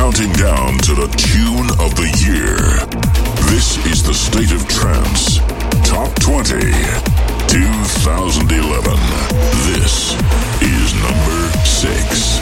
counting down to the tune of the year. This is the State of Trance Top 20 2011. This is number 6.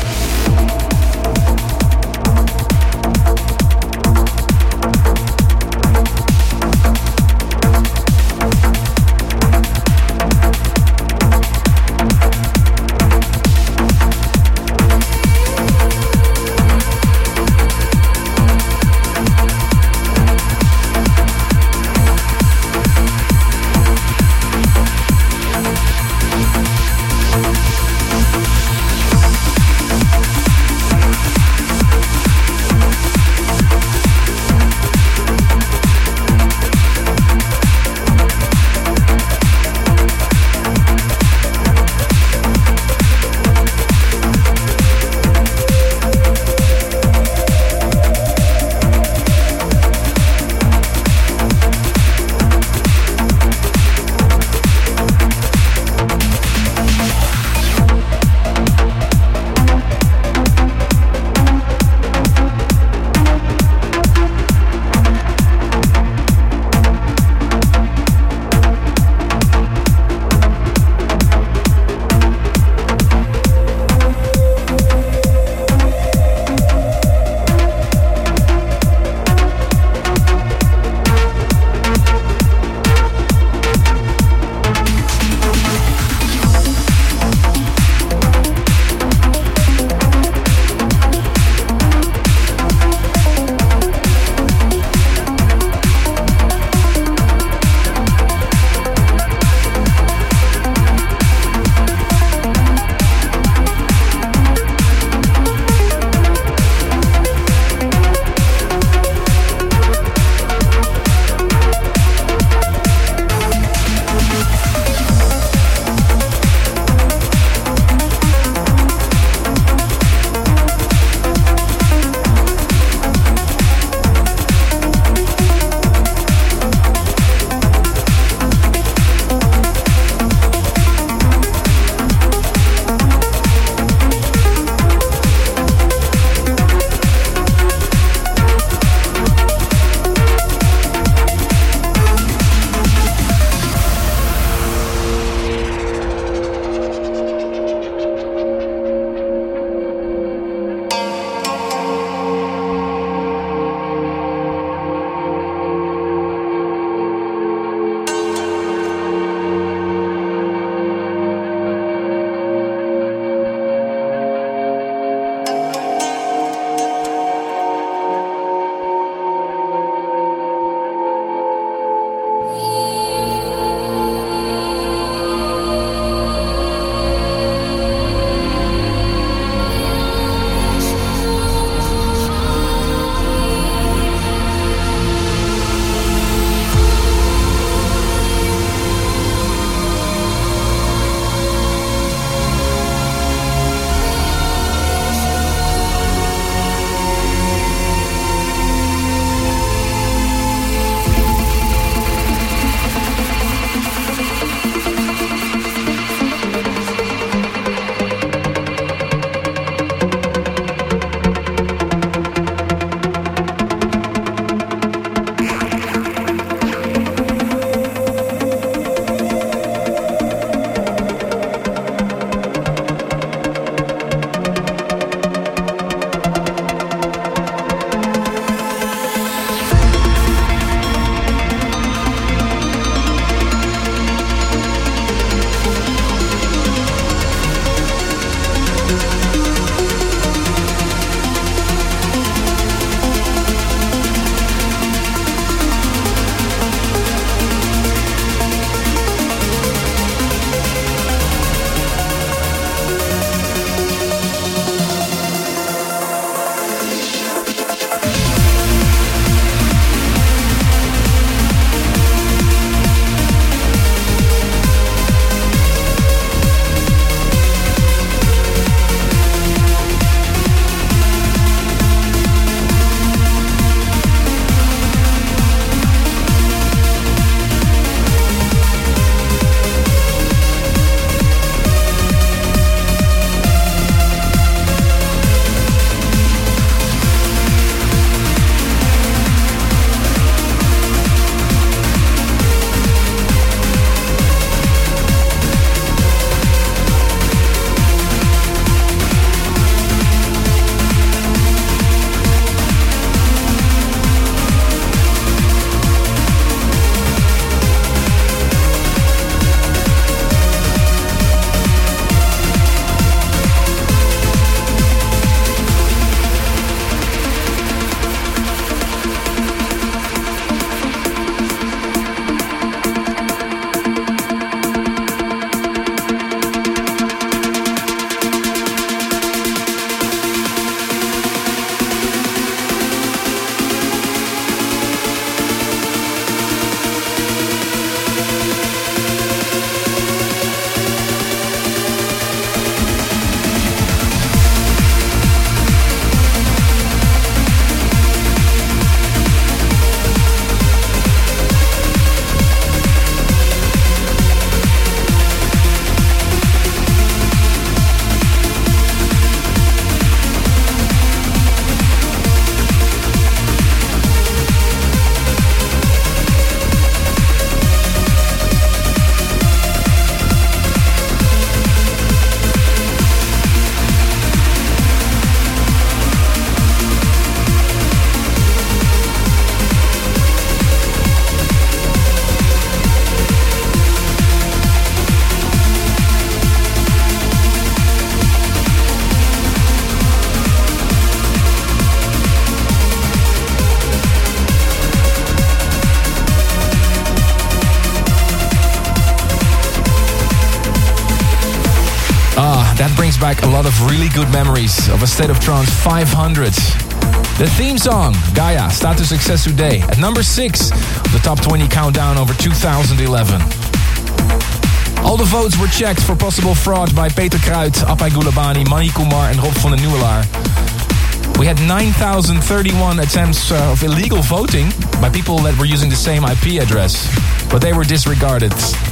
back a lot of really good memories of a State of Trance 500. The theme song, Gaia, Status Success Today, at number 6 of the Top 20 Countdown over 2011. All the votes were checked for possible fraud by Peter Kruid, Apai Gulabani, Mani Kumar and Rob van den Nieuwelaar. We had 9,031 attempts of illegal voting by people that were using the same IP address, but they were disregarded.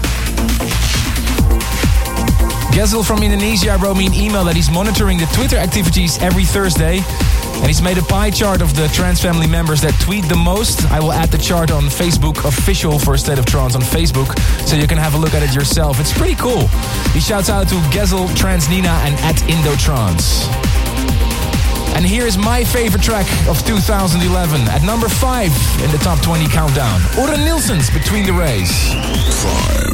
Gezel from Indonesia wrote me an email that he's monitoring the Twitter activities every Thursday, and he's made a pie chart of the Trance family members that tweet the most. I will add the chart on Facebook, official for State of Trance on Facebook, so you can have a look at it yourself. It's pretty cool. He shouts out to Gezel, Trans Nina and @Indotrance. And here's my favorite track of 2011 at number 5 in the Top 20 Countdown. Orra Nilsson's Between the Rays. 5.